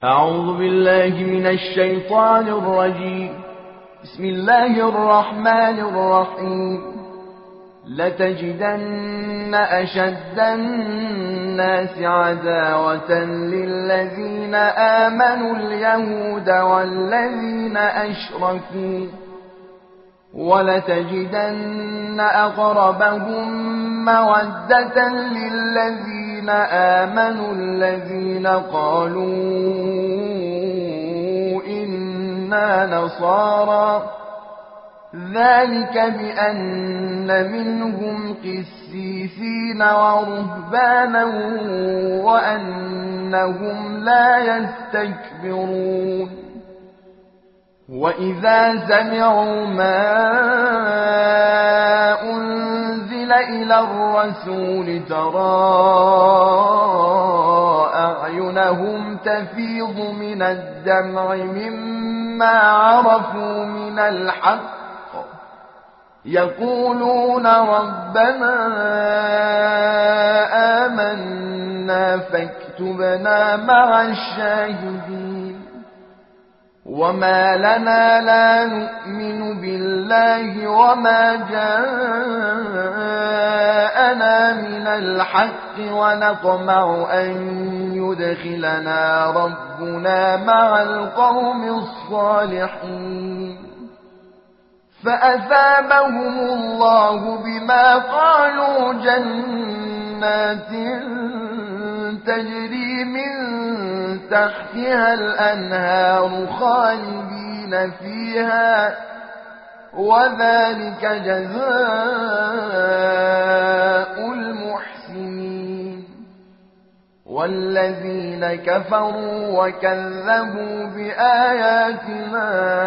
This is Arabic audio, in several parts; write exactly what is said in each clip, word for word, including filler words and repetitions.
أعوذ بالله من الشيطان الرجيم. بسم الله الرحمن الرحيم. لتجدن أشد الناس عداوة للذين آمنوا اليهود والذين أشركوا، ولتجدن أقربهم مودة للذين آمنوا الذين قالوا إنا نصارى، ذلك بأن منهم قسيسين ورهبانا وأنهم لا يستكبرون. وإذا سمعوا ما أنزل إلى الرسول ترى أعينهم تفيض من الدمع مما عرفوا من الحق، يقولون ربنا آمنا فاكتبنا مع الشاهدين. وما لنا لا نؤمن بالله وما جاءنا من الحق ونطمع أن يدخلنا ربنا مع القوم الصالحين. فأثابهم الله بما قالوا جنات تجري من تحتها الأنهار خالدين فيها، وذلك جزاء المحسنين. والذين كفروا وكذبوا بآياتنا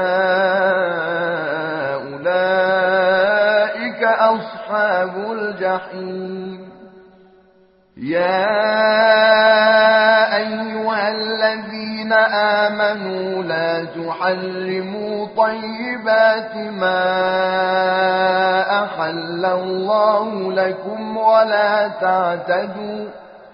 أولئك أصحاب الجحيم. يا أيها الذين آمنوا لا تحرموا طيبات ما أحل الله لكم ولا تعتدوا،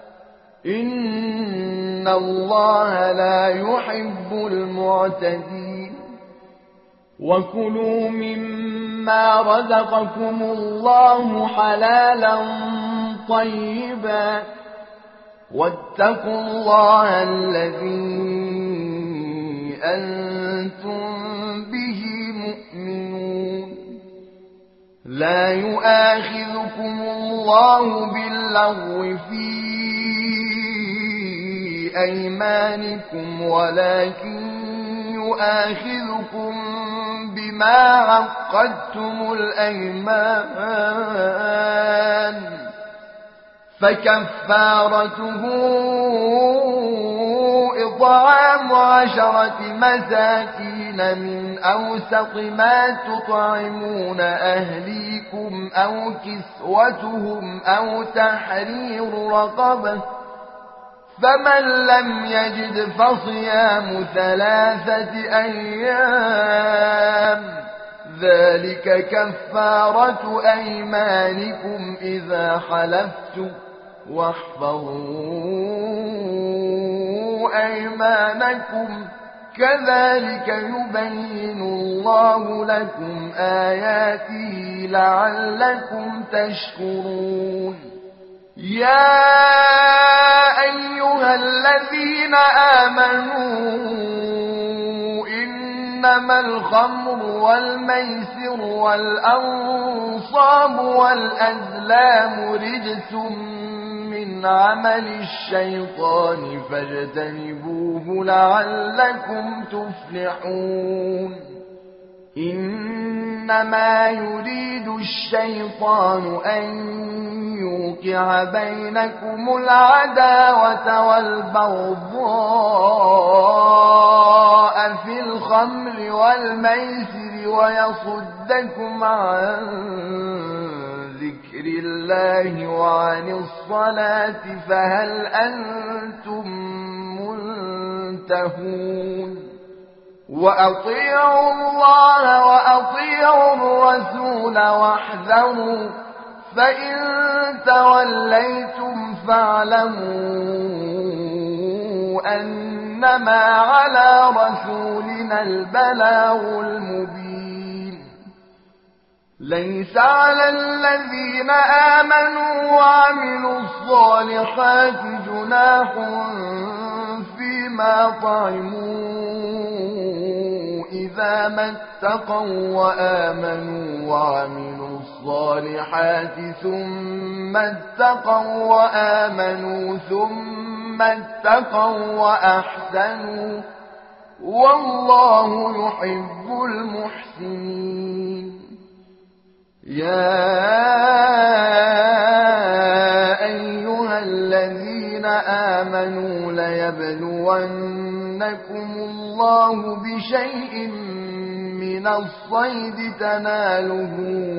إن الله لا يحب المعتدين. وكلوا مما رزقكم الله حلالا طيبا، واتقوا الله الذي أنتم به مؤمنون. لا يؤاخذكم الله باللغو في أيمانكم ولكن يؤاخذكم بما عقدتم الأيمان، فكفارته إطعام عشرة مساكين من أوسط ما تطعمون أهليكم أو كسوتهم أو تحرير رقبة، فمن لم يجد فصيام ثلاثة أيام، ذلك كفارة أيمانكم إذا حلفتم، واحفظوا أيمانكم، كذلك يبين الله لكم آياته لعلكم تشكرون. يا أيها الذين آمنوا إنما الخمر والميسر والأنصاب والأزلام رجس من عمل الشيطان فاجتنبوه لعلكم تفلحون. إنما يريد الشيطان أن يوقع بينكم العداوة والبغضاء في الخمر والميسر ويصدكم عن ذكر الله وعن الصلاة فهل أنتم منتهون. وأطيعوا الله وأطيعوا الرسول واحذروا، فإن توليتم فاعلموا أن إنما على رسولنا البلاغ المبين ليس على الذين آمنوا وعملوا الصالحات جناح فيما طعموا إذا ما اتقوا وآمنوا وعملوا الصالحات ثم اتقوا وآمنوا ثم اتقوا وأحسنوا والله يحب المحسنين يا أيها الذين آمنوا ليبلونكم الله بشيء من الصيد تناله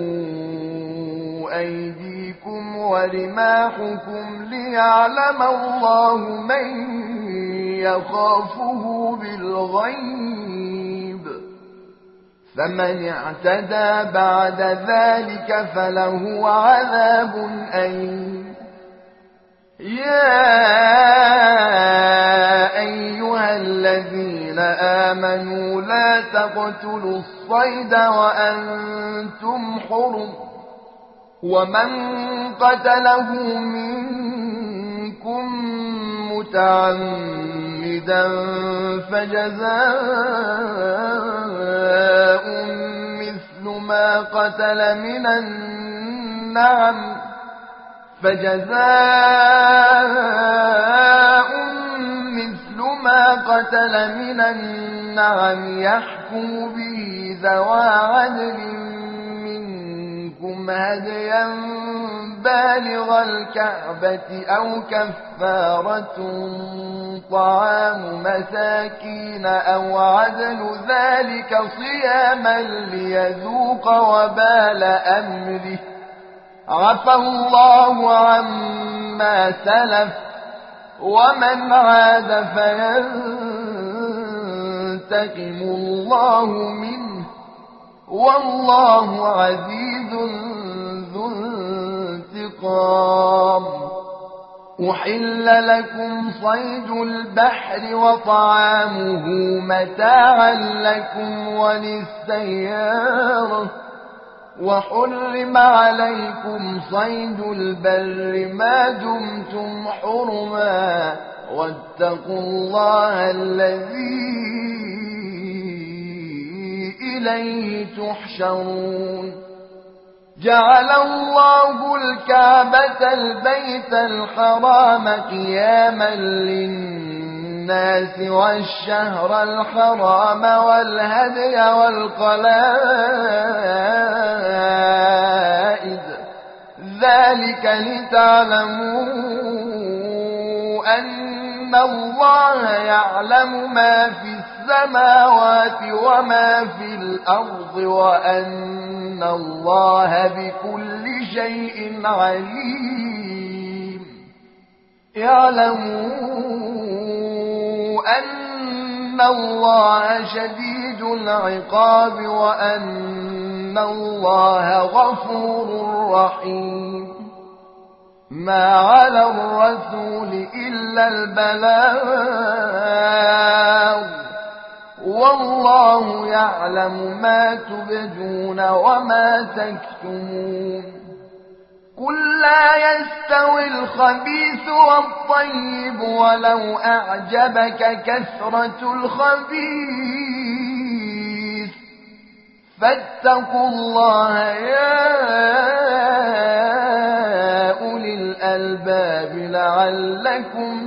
أيديكم ورماحكم ليعلم الله من يخافه بالغيب فمن اعتدى بعد ذلك فله عذاب أليم يا أيها الذين آمنوا لا تقتلوا الصيد وأنتم حرم ومن قتله منكم متعمدا فجزاء مثل ما قتل من النعم فجزاء مثل ما قتل من النعم يحكم به ذوى عدل منكم هديا بالغ الكعبة أو كفارة طعام مساكين أو عدل ذلك صياما ليذوق وبال أمره عفى الله عما سلف ومن عاد فينتقم الله منه والله عزيز ذو انتقام أحل لكم صيد البحر وطعامه متاعا لكم وللسيارة وحرم عليكم صيد البر ما دمتم حرما واتقوا الله الذي إليه تحشرون جعل الله الكعبة البيت الحرام قياما للناس والشهر الحرام والهدي والقلائد ذلك لتعلموا أن الله يعلم ما في السماوات وما في الأرض وأن الله بكل شيء عليم اعلموا أن الله شديد العقاب وأن الله غفور رحيم ما على الرسول إلا البلاغ والله يعلم ما تبدون وما تكتمون قل لا يستوي الخبيث والطيب ولو أعجبك كثرة الخبيث فاتقوا الله يا أولي الألباب لعلكم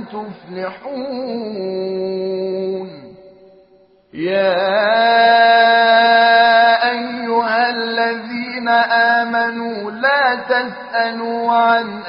تفلحون يا أيها الذين آمنوا لا تسألوا عن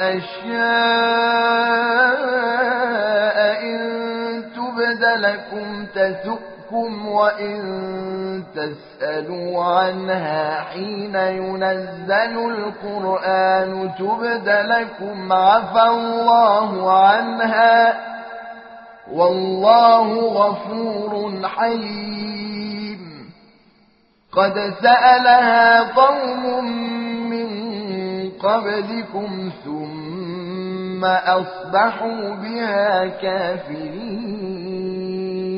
أشياء إن تبد لكم تسؤكم وإن تسألوا عنها حين ينزل القرآن تبد لكم عفى الله عنها والله غفور حليم قد سألها قوم من قبلكم ثم أصبحوا بها كافرين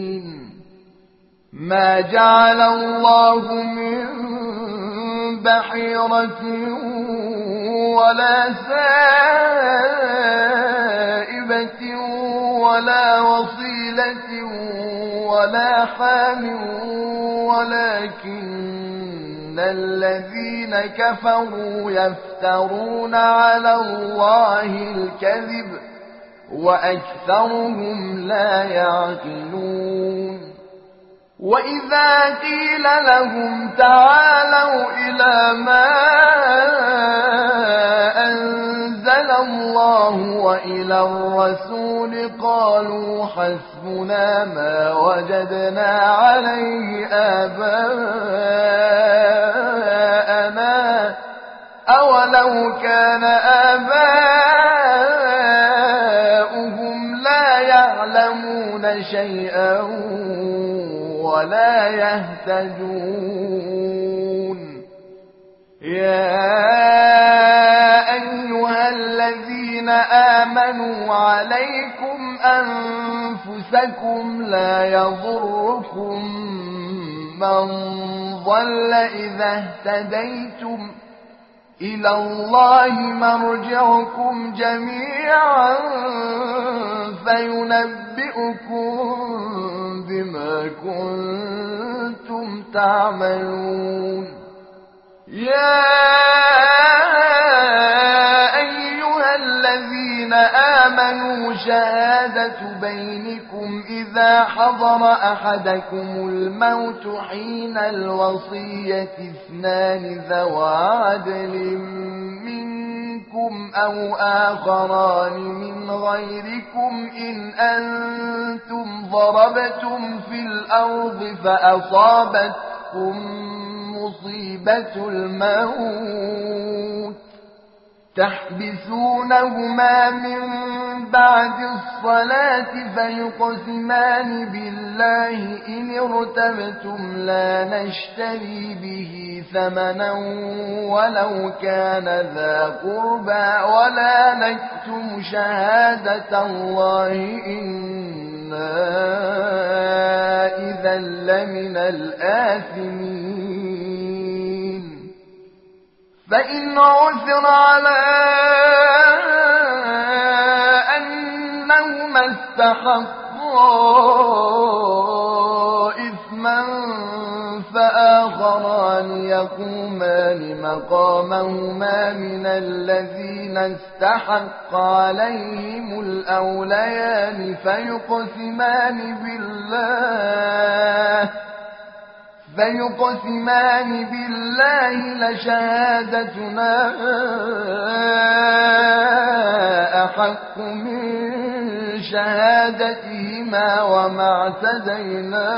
ما جعل الله من بحيرة ولا سائبة ولا وصيلة ولا حام ولكن الذين كفروا يفترون على الله الكذب وأكثرهم لا يعقلون وإذا قيل لهم تعالوا إلى ما أنزل الله وإلى الرسول قالوا حسبنا ما وجدنا عليه آباءنا أولو كان آباؤهم لا يعلمون شيئا ولا يهتدون يا أيها الذين آمنوا عليكم أنفسكم لا يضركم من ضل إذا اهتديتم إلى الله مرجعكم جميعا فينبئكم بما كنتم تعملون يا أيها الذين آمنوا شهادة بينكم إذا حضر أحدكم الموت حين الوصية اثنان ذوى عدل منكم أو آخران من غيركم إن أنتم ضربتم في الأرض فأصابتكم مصيبة الموت تحبسونهما من بعد الصلاة فيقسمان بالله إن ارتبتم لا نشتري به ثمنا ولو كان ذا قربى ولا نكتم شهادة الله إنا إذا لمن الآثمين فإن عثر على أنهما استحقا إثما فآخران يقومان مقامهما من الذين استحق عليهم الأوليان فيقسمان بالله فيقسمان بالله لشهادتنا أحق من شهادتهما وما اعتدينا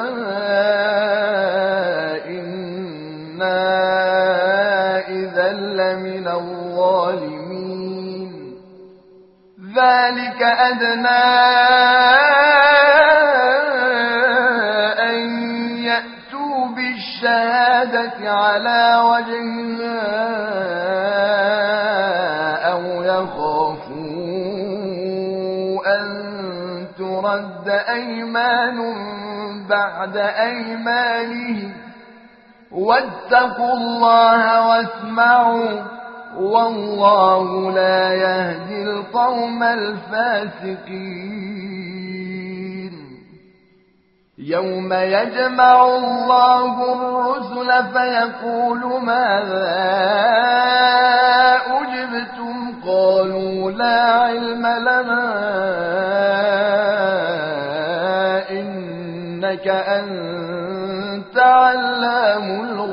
إنا إذا لمن الظالمين ذلك أدنى الشهادة على وجهها أو يخافوا أن ترد أيمان بعد أيمانهم واتقوا الله واسمعوا والله لا يهدي القوم الفاسقين يوم يجمع الله الرسل فيقول ماذا أجبتم قالوا لا علم لنا إنك أنت علام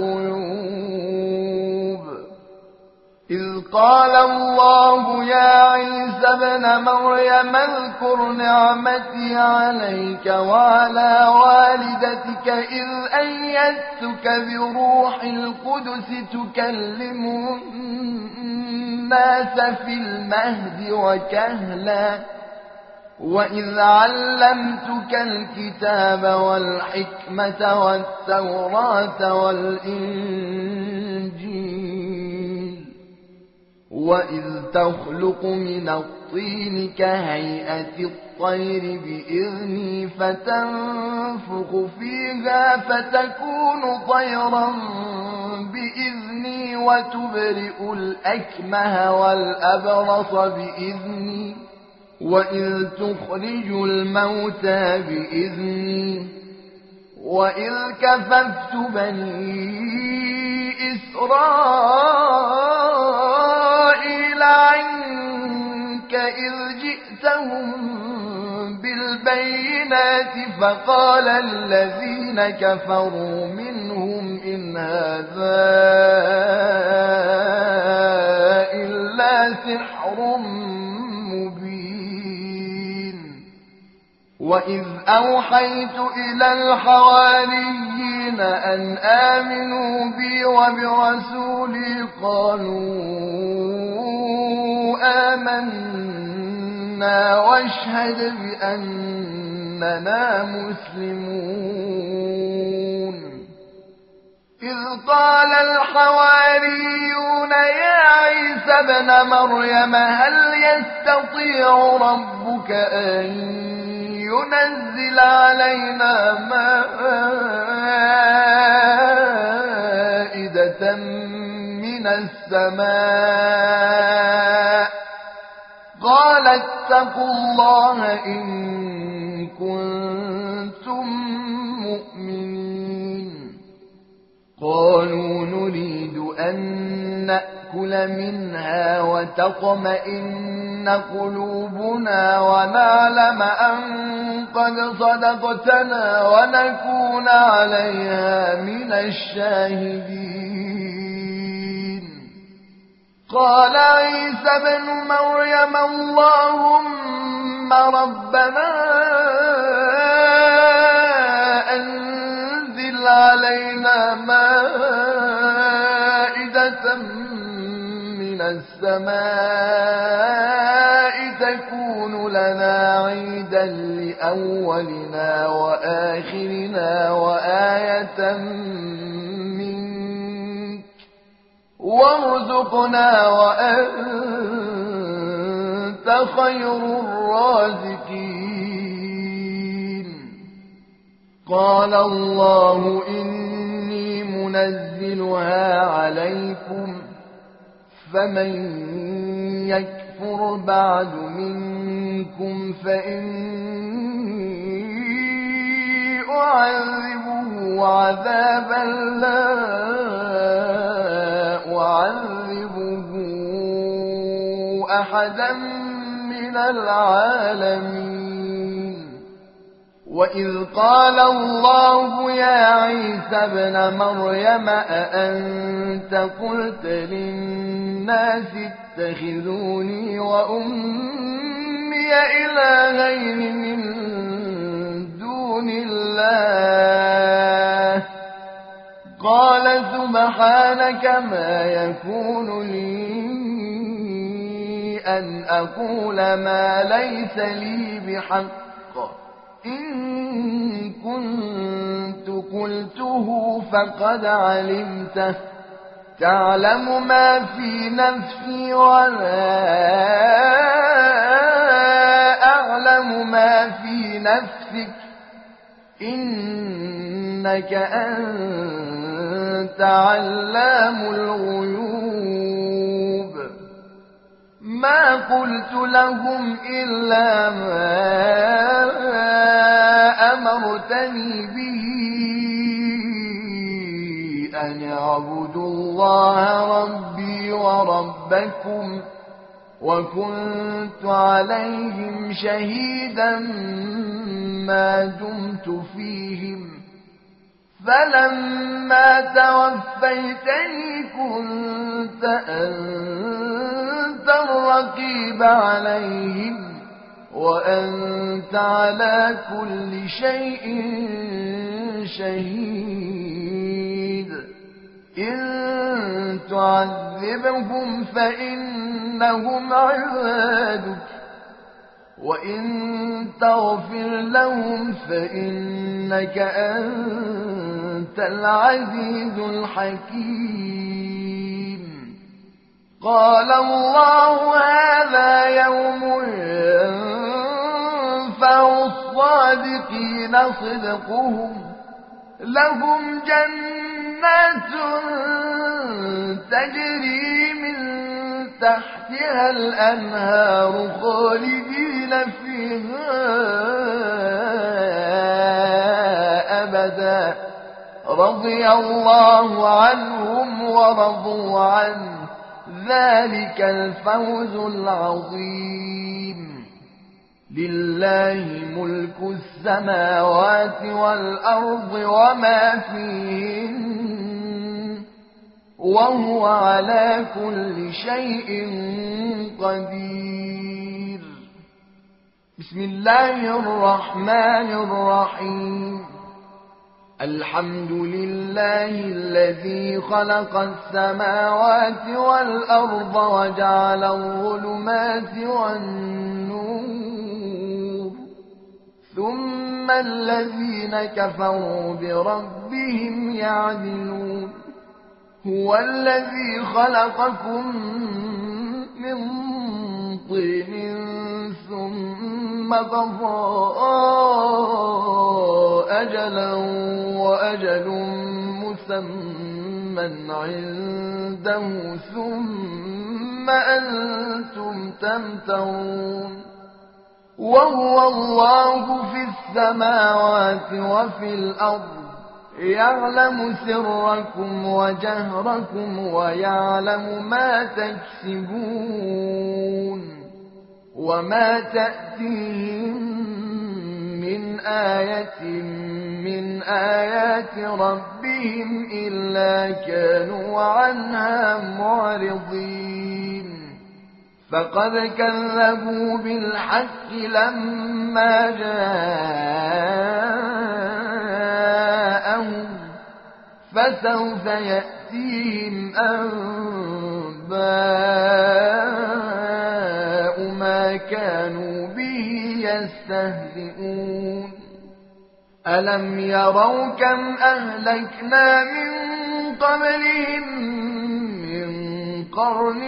الغيوب إذ قال الله يا عيسى ابن مريم اذكر نعمتي عليك وعلى والدتك إذ أيدتك بروح القدس تكلم الناس في المهد وكهلا وإذ علمتك الكتاب والحكمة والتوراة والإنجيل وإذ تخلق من الطين كهيئة الطير بإذني فتنفخ فيها فتكون طيرا بإذني وتبرئ الأكمه والأبرص بإذني وإذ تخرج الموتى بإذني وإذ كففت بني إسرائيل عنك إذ جئتهم بالبينات فقال الذين كفروا منهم إن هذا إلا سحر مبين وإذ أوحيت إلى الحواريين أن آمنوا بي وبرسولي قالوا آمنا واشهد بأننا مسلمون إذ قال الحواريون يا عيسى ابن مريم هل يستطيع ربك أن ينزل علينا مائدة من السماء قال اتقوا الله إن كنتم مؤمنين قالوا نريد أن نأكل منها وتطمئن قلوبنا ونعلم أن قد صدقتنا ونكون عليها من الشاهدين قال عيسى ابن مريم اللهم ربنا أنزل علينا مائدة من السماء تكون لنا عيدا لأولنا وآخرنا وآية منك وارزقنا وأنت خير الرازقين قال الله إني منزلها عليكم فمن يكفر بعد منكم فإني أعذبه عذابا لا أعذبه أحدا من العالمين وإذ قال الله يا عيسى ابن مريم أأنت قلت للناس اتخذوني وأمي إلهين من دون الله قال سبحانك ما يكون لي أن أقول ما ليس لي بحق إن كنت قلته فقد علمته تعلم ما في نفسي ولا أعلم ما في نفسك إنك أنت علام الغيوب ما قلت لهم إلا ما أمرتني به أن اعبدوا الله ربي وربكم وكنت عليهم شهيدا ما دمت فيهم فلما توفيتني كنت أنت الرقيب عليهم وأنت على كل شيء شهيد إن تعذبهم فإنهم عبادك وإن تغفر لهم فإنك أنت العزيز الحكيم قال الله هذا يوم ينفع الصادقين صدقهم لهم جنات تجري من تحتها الأنهار خالدين فيها أبدا رضي الله عنهم ورضوا عنه ذلك الفوز العظيم لله ملك السماوات والأرض وما فيهن وهو على كل شيء قدير. بسم الله الرحمن الرحيم. الحمد لله الذي خلق السماوات والأرض وجعل الظلمات والنور ثم الذين كفروا بربهم يعدلون هو الذي خلقكم من طين ثم قضى أجلا وأجل مسمى عنده ثم أنتم تمترون وهو الله في السماوات وفي الأرض يعلم سركم وجهركم ويعلم ما تكسبون وما تأتيهم من آية من آيات ربهم إلا كانوا عنها معرضين فقد كذبوا بالحق لما جاءهم فسوف يأتيهم أنباء ما كانوا به يستهزئون ألم يروا كم أهلكنا من قبلهم من قرن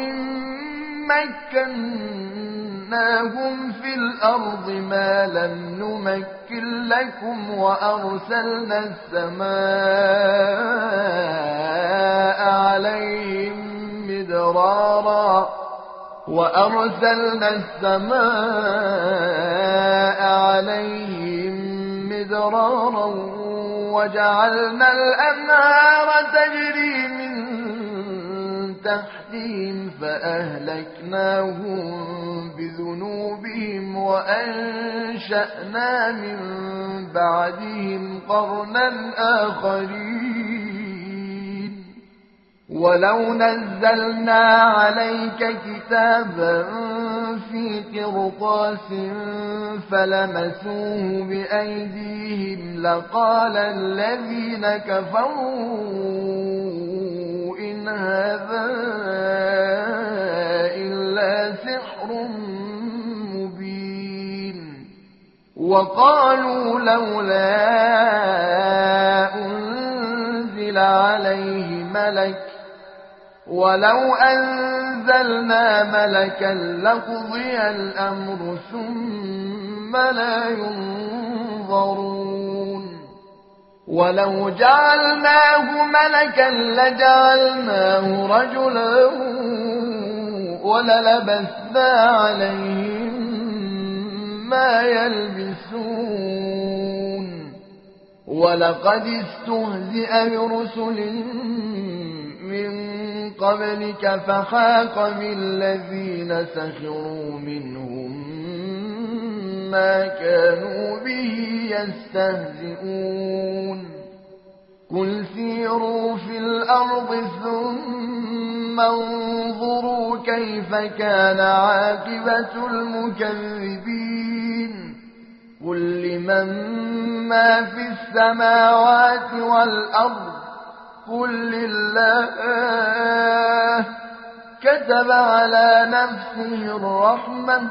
مكناهم في الأرض ما لم نمكن لكم وأرسلنا السماء عليهم مدرارا وأرسلنا السماء عليهم مدرارا وجعلنا الأنهار تجري من تحتهم فأهلكناهم بذنوبهم وأنشأنا من بعدهم قرنا آخرين ولو نزلنا عليك كتابا في قرطاس فلمسوه بأيديهم لقال الذين كفروا إن هذا إلا سحر مبين وقالوا لولا أنزل عليه ملك ولو أنزلنا ملكا لقضي الأمر ثم لا ينظرون ولو جعلناه ملكا لجعلناه رجلا وللبسنا عليهم ما يلبسون ولقد استهزئ برسل من قبلك فحاق بالذين سخروا منهم ما كانوا به يستهزئون قل سيروا في الأرض ثم انظروا كيف كان عاقبة المكذبين قل لمن ما في السماوات والأرض قل لله كتب على نفسه الرحمة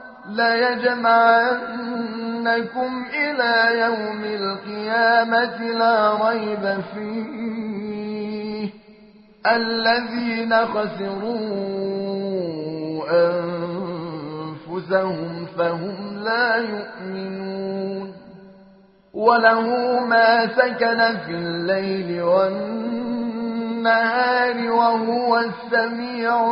ليجمعنكم إلى يوم القيامة لا ريب فيه الذين خسروا أنفسهم فهم لا يؤمنون وله ما سكن في الليل والنهار وهو السميع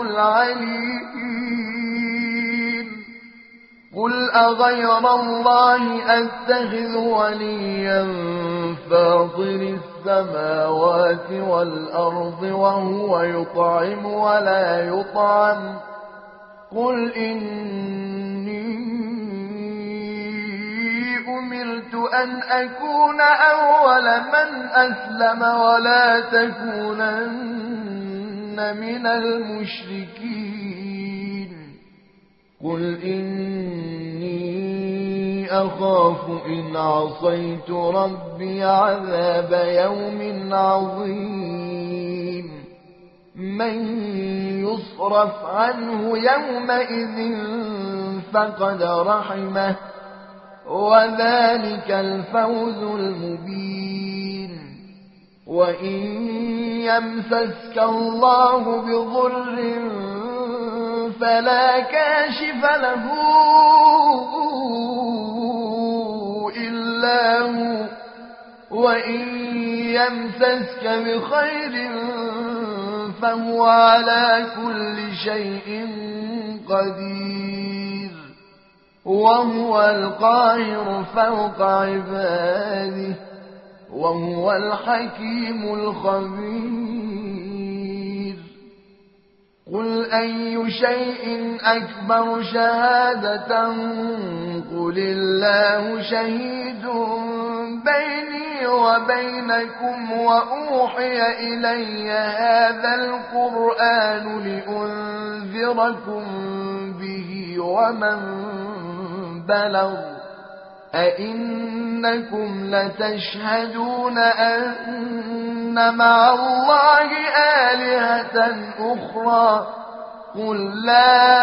العليم قل أغير الله أتخذ وليا فاطر السماوات والأرض وهو يطعم ولا يطعم قل إني أمرت أن أكون أول من أسلم ولا تكونن من المشركين قل إني أخاف إن عصيت ربي عذاب يوم عظيم من يصرف عنه يومئذ فقد رحمه وذلك الفوز المبين وإن يمسسك الله بضر فلا كاشف له إلا هو وإن يمسسك بخير فهو على كل شيء قدير وهو القاهر فوق عباده وهو الحكيم الخبير قل أي شيء أكبر شهادة قل الله شهيد بيني وبينكم وأوحي إلي هذا القرآن لأنذركم به ومن بلغ أئنكم لتشهدون أن مع الله آلهة أخرى قل لا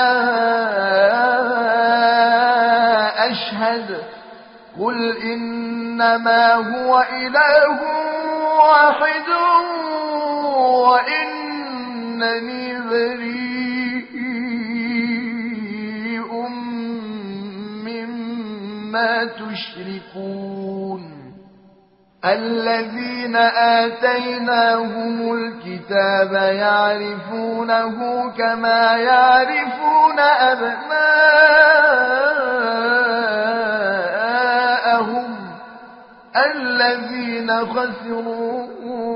أشهد قل إنما هو إله واحد وإنني بريء مما تشركون الذين آتيناهم الكتاب يعرفونه كما يعرفون أبناءهم الذين خسروا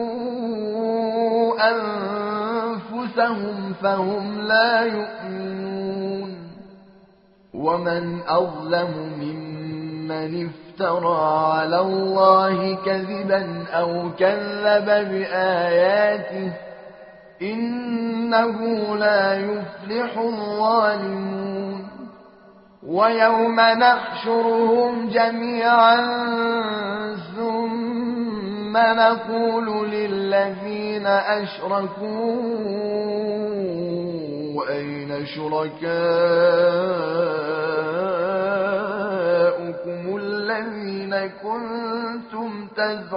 أنفسهم فهم لا يؤمنون ومن أظلم ممن افترى على الله كذبا أو كذب بآياته إنه لا يفلح الظالمون ويوم نحشرهم جميعا ثم نقول للذين أشركوا أين شركاؤكم الذين كنتم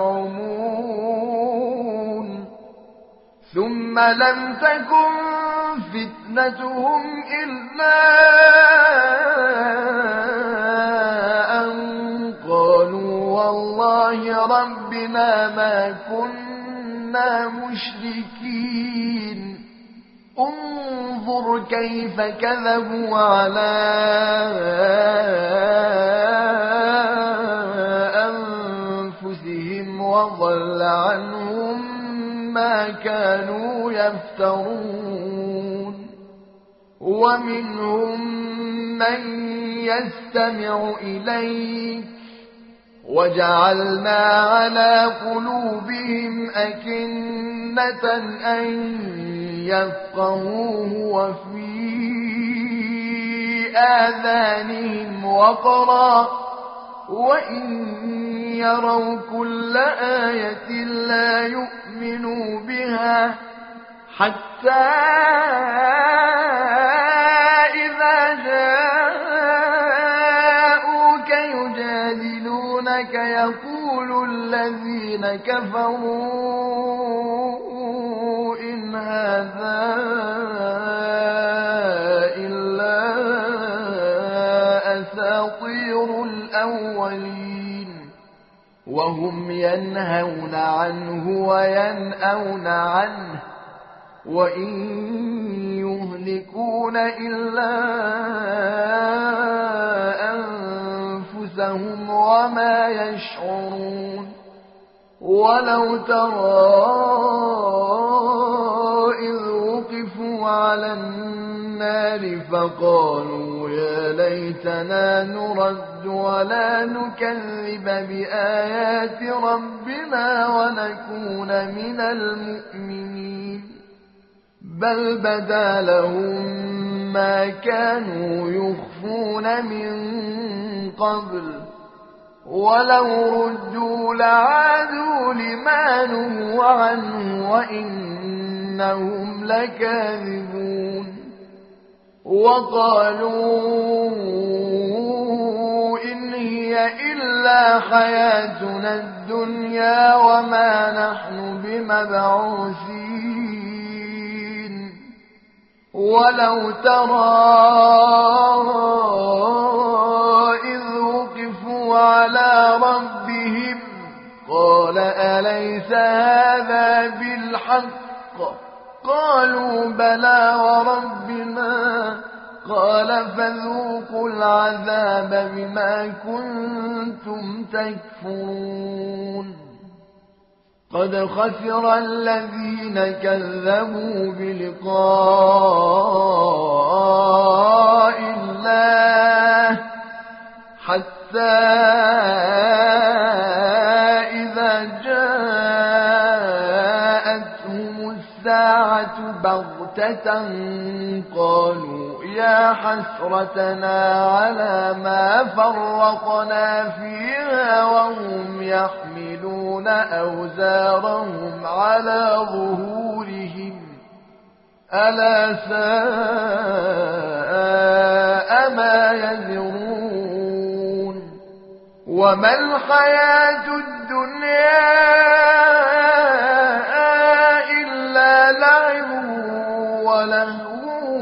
تزعمون ثم لم تكن فتنتهم إلا أن قالوا والله ربنا ما كنا مشركين انظر كيف كذبوا على أنفسهم وضل عنهم ما كانوا يفترون ومنهم من يستمع إليك وجعلنا على قلوبهم أكنة أن يفقهوه وفي آذانهم وقرا وإن يروا كل آية لا يؤمنوا بها حتى إذا جاءوك يجادلونك يقول الذين كفروا إن هذا إلا أساطير الأولين وهم ينهون عنه وينأون عنه وإن يهلكون إلا أنفسهم وما يشعرون ولو ترى إذ وقفوا على النار فقالوا يا ليتنا نرد ولا نكذب بآيات ربنا ونكون من المؤمنين بل بدا لهم ما كانوا يخفون من قبل ولو ردوا لعادوا لما نهوا عنه وإنهم لكاذبون وقالوا إن هي إلا حياتنا الدنيا وما نحن بمبعوثين ولو ترى إذ وقفوا على ربهم قال أليس هذا بالحق قالوا بلى وربنا قال فذوقوا العذاب بما كنتم تكفرون قد خسر الذين كذبوا بلقاء الله حتى إذا جاءتهم الساعة بغتة قالوا يا حسرتنا على ما فرطنا فيها وهم يحملون أوزارهم على ظهورهم ألا ساء ما يزرون وما الحياة الدنيا إلا لعب ولهو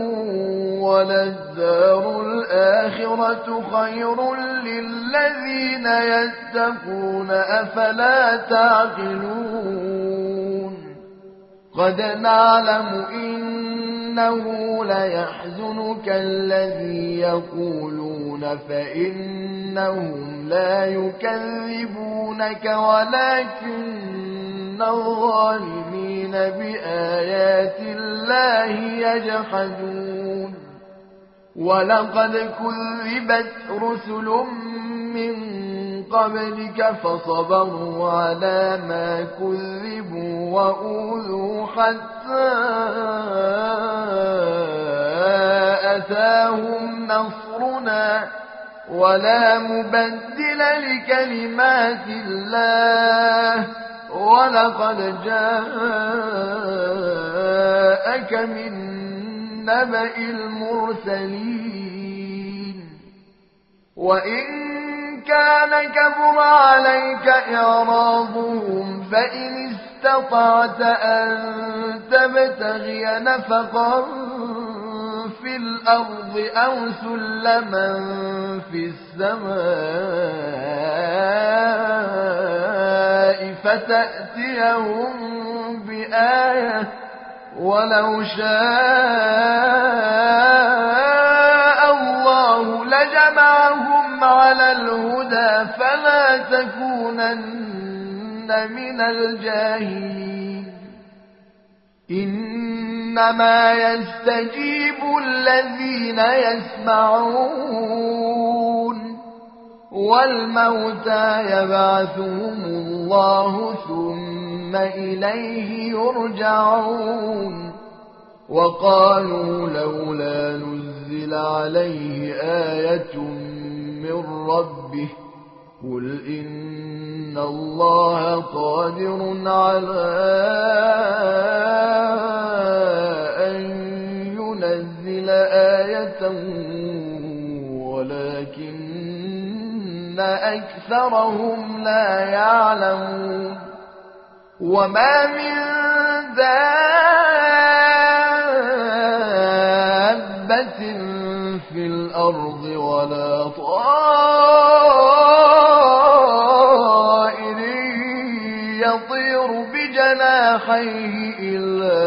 وللدار الآخرة خير للذين يتقون أفلا تعقلون قد نعلم إنه ليحزنك الذي يقولون فإنهم لا يكذبونك ولكن الظالمين بآيات الله يجحدون ولقد كذبت رسل من قبلك فصبروا على ما كذبوا وأوذوا حتى أتاهم نصرنا ولا مبدل لكلمات الله ولقد جاءك من نبأ المرسلين وإن كان كبر عليك إعراضهم فإن استطعت أن تبتغي نفقا في الأرض أو سلما في السماء فتأتيهم بآية ولو شاء الله لجمعهم على الهدى فلا تكونن من الجاهلين إنما يستجيب الذين يسمعون والموتى يبعثهم الله ثم إليه يرجعون وقالوا لولا نزل عليه آية من ربه قل إن الله قادر على أن ينزل آية ولكن أكثرهم لا يعلمون وما من دابة يطير بجناحيه إلا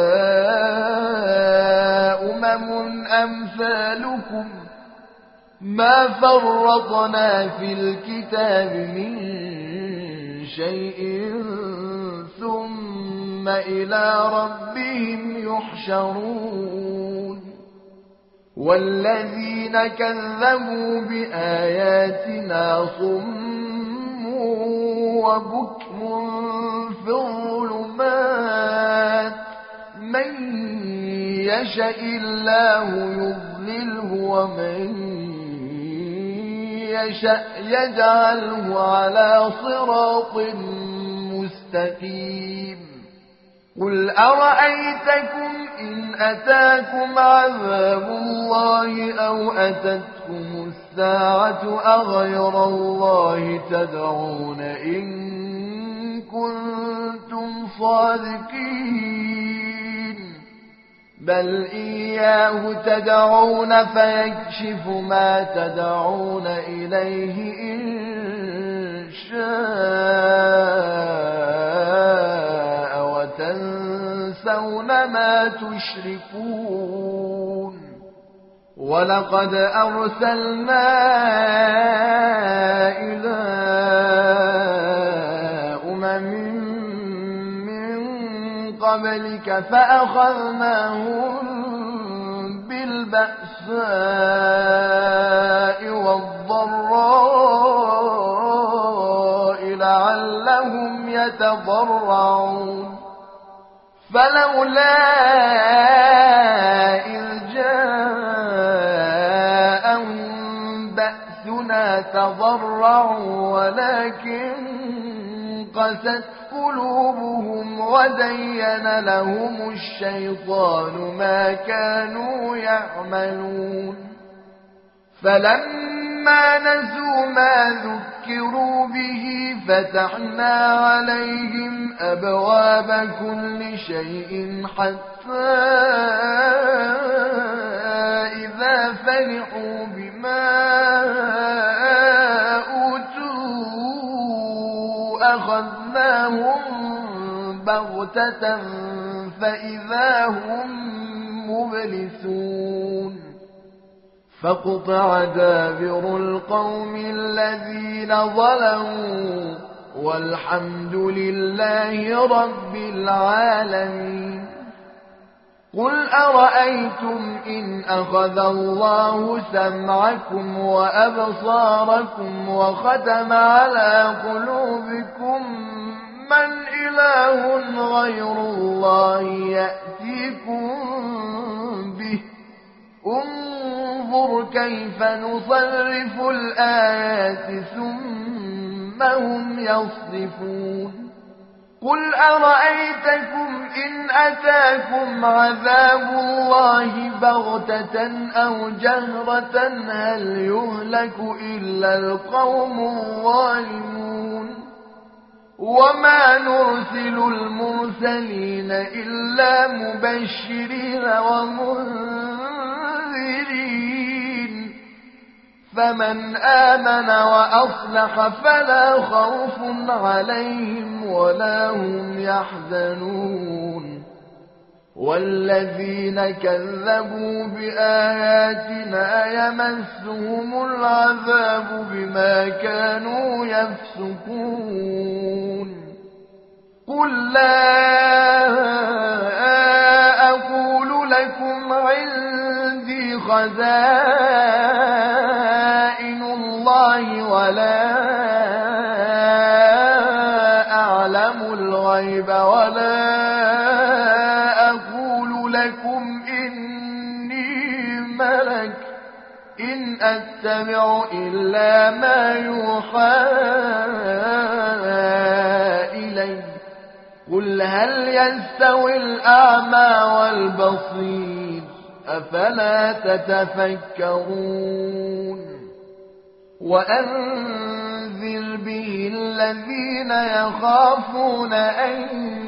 أمم أمثالكم ما فرطنا في الكتاب من شيء ثم إلى ربهم يحشرون والذين كذبوا بآياتنا صم وبكم في الظلمات من يشاء الله يضلله ومن يشاء يجعله على صراط مستقيم قل أرأيتكم إن أتاكم عذاب الله أو أتتكم الساعة أغير الله تدعون إن كنتم صادقين بل إياه تدعون فيكشف ما تدعون إليه إن شاء وتنسون ما تشركون ولقد أرسلنا إلى أمم قبلك فأخذناهم بالبأساء والضراء لعلهم يتضرعون فلولا إذ جاءهم بأسنا تضرعوا ولكن قست قلوبهم وزين لهم الشيطان ما كانوا يعملون فلما نسوا ما ذكروا به فتحنا عليهم أبواب كل شيء حتى إذا فرحوا بما أخذناهم بغتة فإذا هم مبلسون فقطع دابر القوم الذين ظلموا والحمد لله رب العالمين قل أرأيتم إن أخذ الله سمعكم وأبصاركم وختم على قلوبكم من إله غير الله يأتيكم به انظر كيف نصرف الآيات ثم هم يصرفون قل أرأيتكم إن أتاكم عذاب الله بغتة أو جهرة هل يهلك إلا القوم الظالمون وما نرسل المرسلين إلا مبشرين ومنذرين فمن آمن وأصلح فلا خوف عليهم ولا هم يحزنون والذين كذبوا بآياتنا يمسهم العذاب بما كانوا يفسقون قل لا أقول لكم عندي خزائن الله ولا أعلم الغيب ولا أقول لكم إني ملك إن أتبع إلا ما يوحى إلي قل هل يستوي الأعمى والبصير أفلا تتفكرون وأنذر به الذين يخافون أن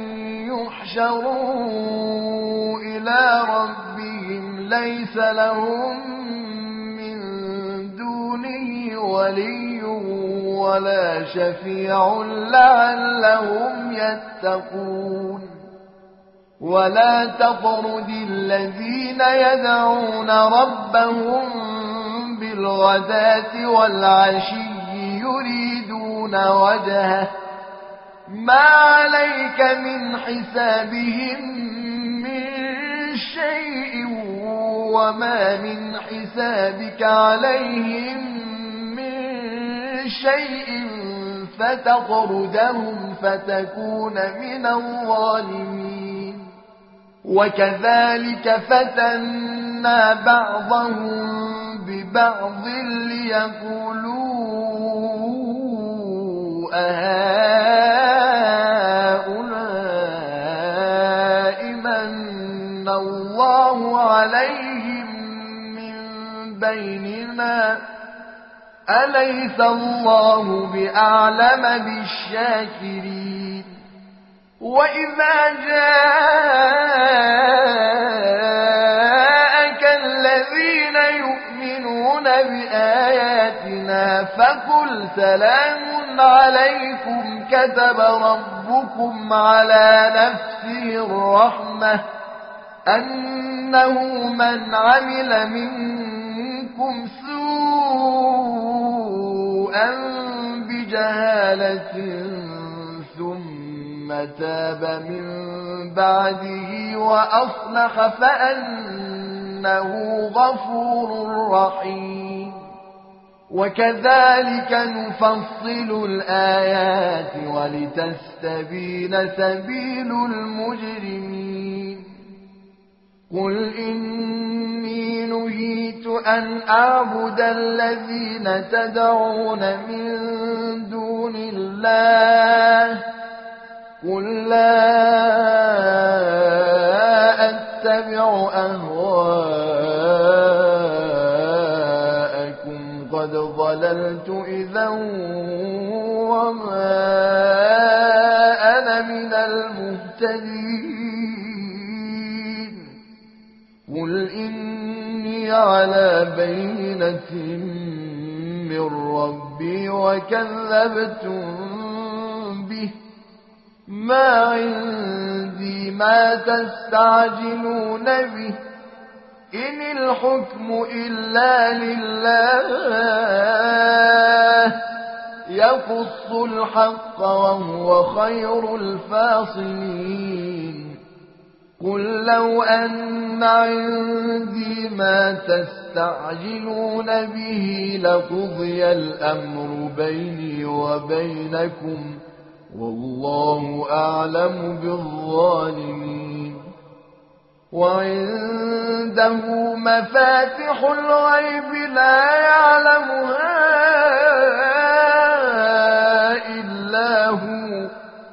يحشروا إلى ربهم ليس لهم من دونه ولي ولا شفيع لعلهم يتقون ولا تطرد الذين يدعون ربهم بالغداة والعشي يريدون وجهه ما عليك من حسابهم من شيء وما من حسابك عليهم من شيء فتطردهم فتكون من الظالمين وكذلك فتنا بعضهم ببعض ليقولوا أهؤلاء من الله عليهم من بيننا أليس الله بأعلم بالشاكرين وإذا جاءك الذين يؤمنون بآياتنا فقل سلام عليكم كتب ربكم على نفسه الرحمة أنه من عمل منكم سوءا بجهالة ثم تاب من بعده وأصلح فأنه غفور رحيم وكذلك نفصل الآيات ولتستبين سبيل المجرمين قل إني نهيت أن أعبد الذين تدعون من دون الله قل لا أتبع أهواءكم قد ضللت إذا وما أنا من المهتدين قل إني على بينة من ربي وكذبتم به ما عندي ما تستعجلون به إن الحكم إلا لله يقص الحق وهو خير الفاصلين قل لو أن عندي ما تستعجلون به لقضي الأمر بيني وبينكم والله أعلم بالظالمين وعنده مفاتح الغيب لا يعلمها إلا هو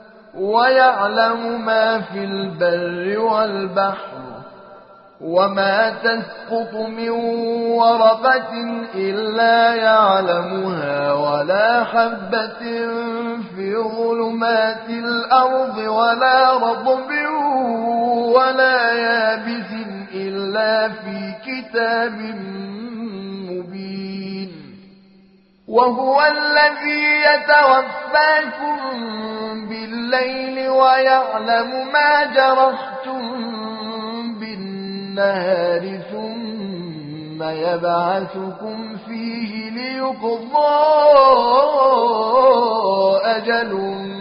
ويعلم ما في البر والبحر وما تسقط من ورقة إلا يعلمها ولا حبة في ظلمات الأرض ولا رطب ولا يابس إلا في كتاب مبين وهو الذي يتوفاكم بالليل ويعلم ما جرحتم بالنهار ثم يبعثكم فيه ليقضى أجل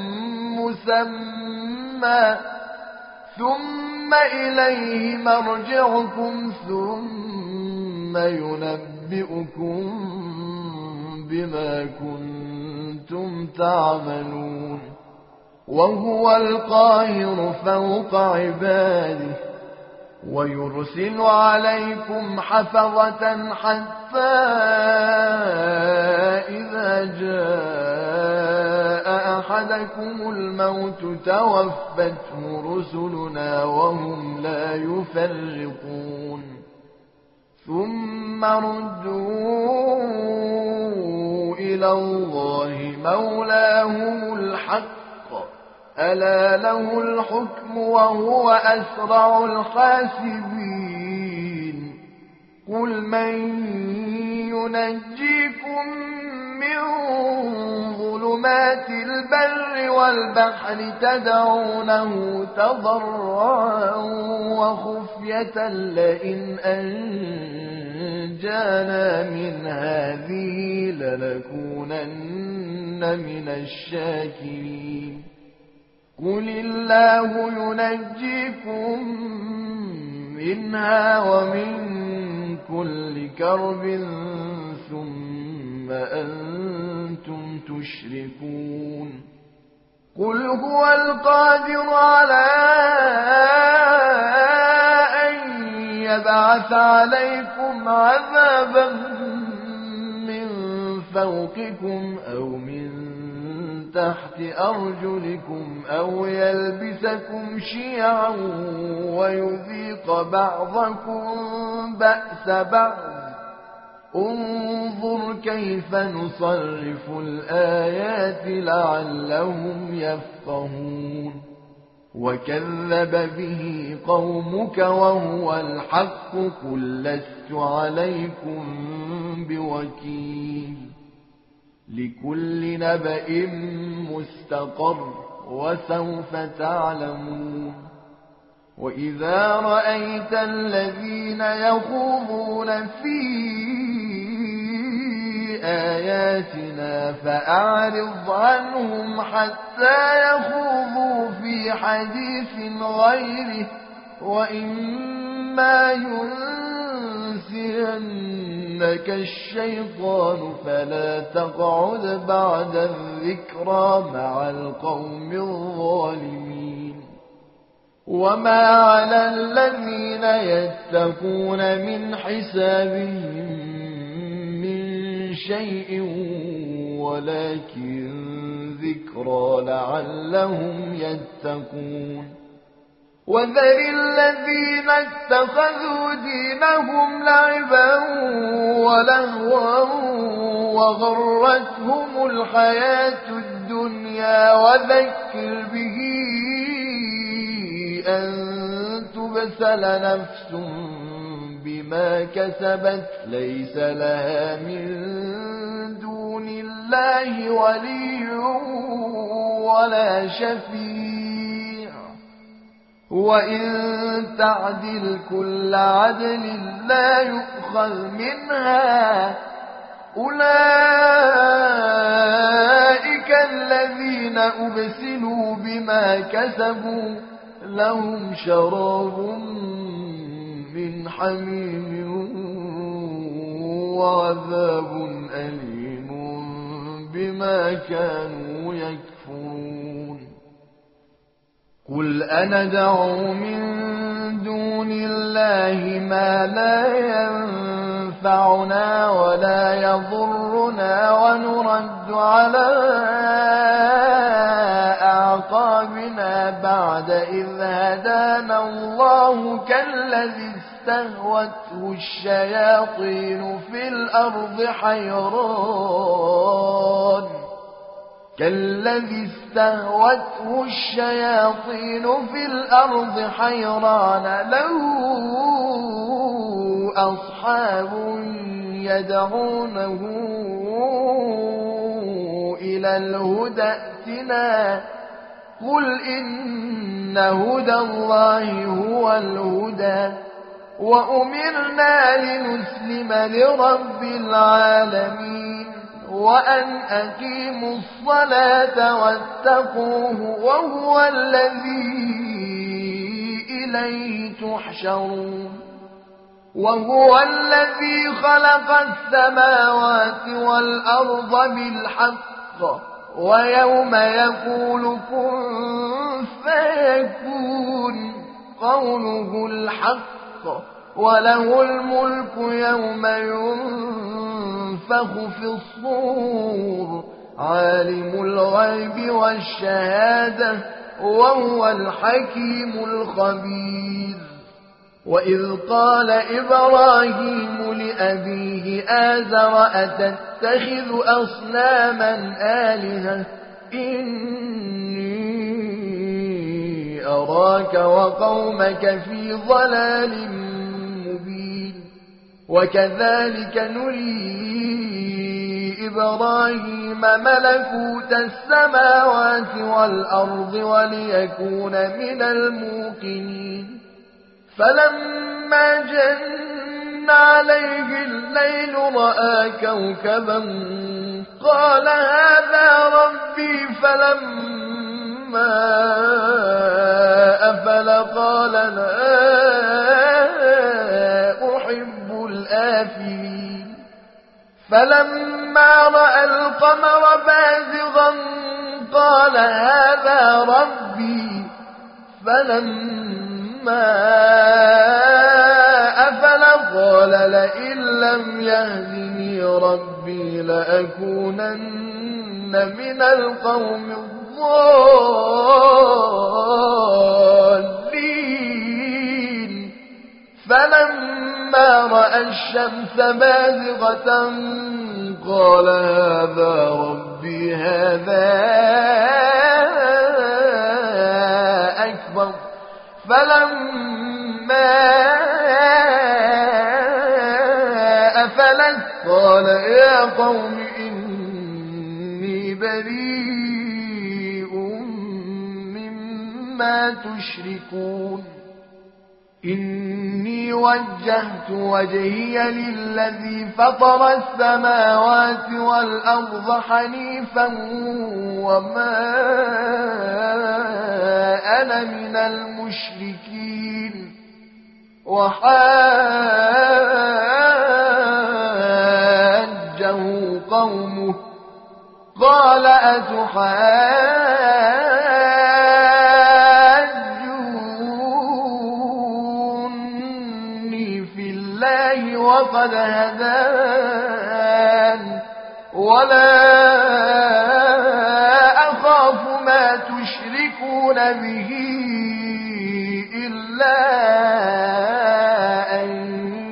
مسمى ثم إليه مرجعكم ثم ينبئكم بما كنتم تعملون وهو القاهر فوق عباده ويرسل عليكم حفظة حتى إذا جاء أحدكم الموت توفته رسلنا وهم لا يفرقون ثم ردوا إلى الله مولاهم الحق ألا له الحكم وهو أسرع الحاسبين قل من ينجيكم من ظلمات البر والبحر تدعونه تضرعا وخفية لئن أنجانا من هذه لنكونن من الشاكرين قل الله ينجيكم منها ومن كل كرب ثم أنتم تشركون قل هو القادر على أن يبعث عليكم عذابا من فوقكم أو من تحت أرجلكم أو يلبسكم شيعا ويذيق بعضكم بأس بعض انظر كيف نصرف الآيات لعلهم يفقهون وكذب به قومك وهو الحق قل لست عليكم بوكيل لكل نبأ مستقر وسوف تعلمون وإذا رأيت الذين يخوضون في آياتنا فأعرض عنهم حتى يخوضوا في حديث غيره وإما ينسينك الشيطان فلا تقعد بعد الذكرى مع القوم الظالمين وما على الذين يتقون من حسابهم شيء ولكن ذكرى لعلهم يتقون وذر الذين اتخذوا دينهم لعبا ولهوا وغرتهم الحياة الدنيا وذكر به أن تبسل نفس بما كسبت ليس لها من دون الله ولي ولا شفيع وإن تعدل كل عدل لا يؤخذ منها أولئك الذين أبسلوا بما كسبوا لهم شراب من حميم وعذاب أليم بما كانوا يكفرون قل أندعو من دون الله ما لا ينفعنا ولا يضرنا ونرد على أعقابنا بعد إذ هدانا الله كالذي استهوته الشياطين في الأرض حيران كالذي استهوته الشياطين في الأرض حيران له أصحاب يدعونه إلى الهدى ائتنا قل إن هدى الله هو الهدى وأمرنا لنسلم لرب العالمين وأن أقيموا الصلاة واتقوه وهو الذي إليه تحشرون وهو الذي خلق السماوات والأرض بالحق ويوم يقول كن فيكون قوله الحق وله الملك يوم ينفخ في الصور عالم الغيب والشهادة وهو الحكيم الخبير وإذ قال إبراهيم لأبيه آزر أتتخذ أصناما آلهة إني أراك وقومك في ضلال مبين وكذلك نري إبراهيم ملكوت السماوات والأرض وليكون من الموقنين فلما جن عليه الليل رأى كوكبا قال هذا ربي فلما أفل قال لا أحب الآفلين فلما رأى القمر بازغا قال هذا ربي فلما أفل قال لئن لم يهدني ربي لأكونن من القوم الضالين فلما رأى الشمس بازغة قال هذا ربي هذا أكبر فلما أفلت قال يا قوم إني بريء مما تشركون إني وجهت وجهي للذي فطر السماوات والأرض حنيفا وما أنا من المشركين وحاجه قومه قال أتحاجوني في الله وقد هدان ولا أخاف ما تشركون به إلا أن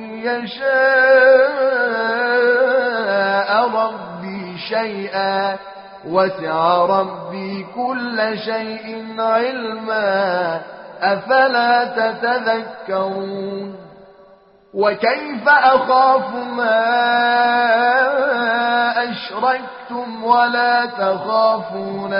يشاء ربي شيئا وسع ربي كل شيء علما أفلا تتذكرون وكيف أخاف ما أشركتم ولا تخافون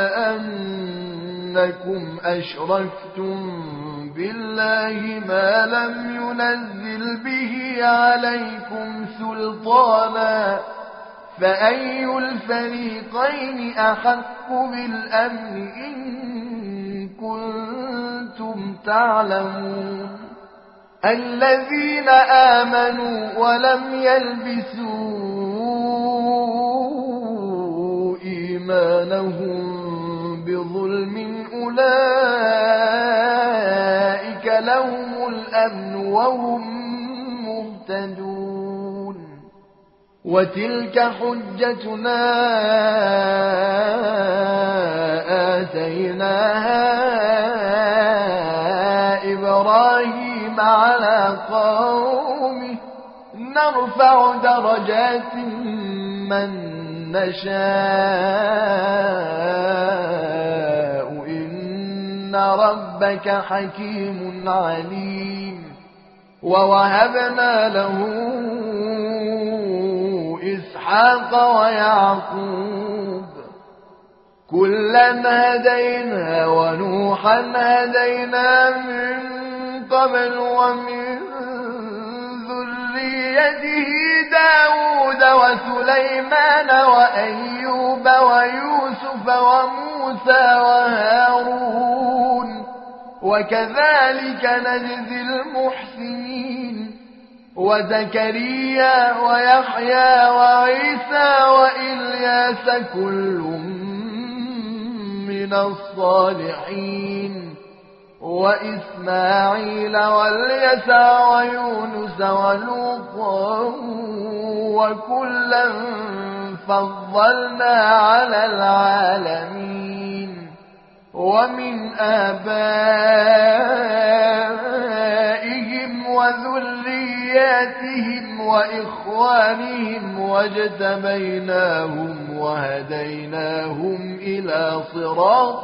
أنكم أشركتم بالله ما لم ينزل به عليكم سلطانا فأي الفريقين أحق بالأمن إن كنتم تعلمون الذين آمنوا ولم يلبسوا إيمانهم بظلم أولئك لهم الأمن وهم مهتدون وتلك حجتنا آتيناها إبراهيم على قومه نرفع درجات من نشاء إن ربك حكيم عليم ووهبنا له إسحاق ويعقوب كلا هدينا ونوحا هدينا من قبل ومن ذريته داود وسليمان وأيوب ويوسف وموسى وهارون وكذلك نجزي المحسنين وزكريا ويحيى وعيسى وإلياس كل من الصالحين وإسماعيل واليسع ويونس ولوطا وكلا فضلنا على العالمين ومن آبائهم وذرياتهم وإخوانهم واجتبيناهم وهديناهم إلى صراط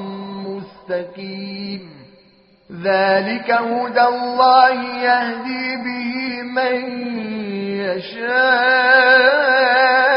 مستقيم ذلك هدى الله يهدي به من يشاء